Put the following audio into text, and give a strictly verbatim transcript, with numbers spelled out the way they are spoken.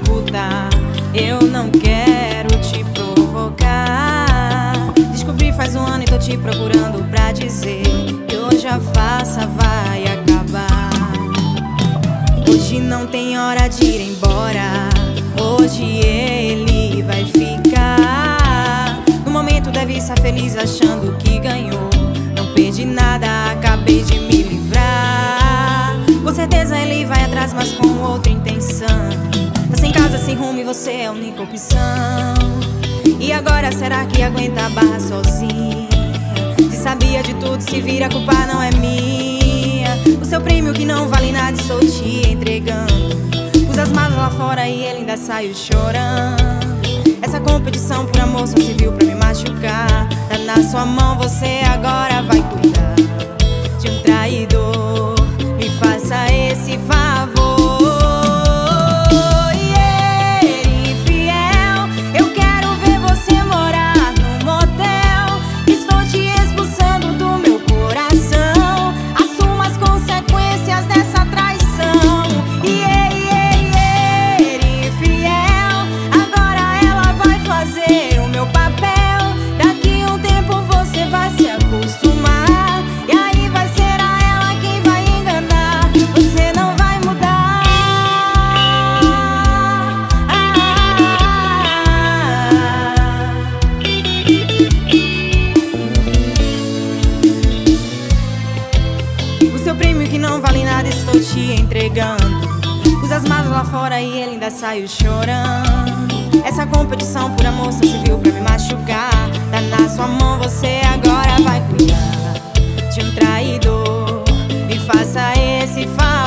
escuta, eu não quero te provocar. Descobri faz um ano e tô te procurando pra dizer que hoje a farsa vai acabar. Hoje não tem hora de ir embora, hoje ele vai ficar. No momento deve estar feliz achando que ganhou. Não perdi nada, acabei de me livrar. Com certeza ele vai atrás, mas com outra intenção. Tá sem casa, sem rumo e você é a única opção. E agora será que aguenta a barra sozinha? Se sabia de tudo, se vira, a culpa não é minha. O seu prêmio que não vale nada estou te entregando. Pus as malas lá fora e ele ainda saiu chorando. Essa competição por amor só serviu pra me machucar. Tá na sua mão, você agora vai cuidar de um traidor. Me faça esse favor. Seu prêmio que não vale nada estou te entregando. Pus as malas lá fora e ele ainda saiu chorando. Essa competição por amor só serviu pra me machucar. Tá na sua mão, você agora vai cuidar de um traidor. Me faça esse favor.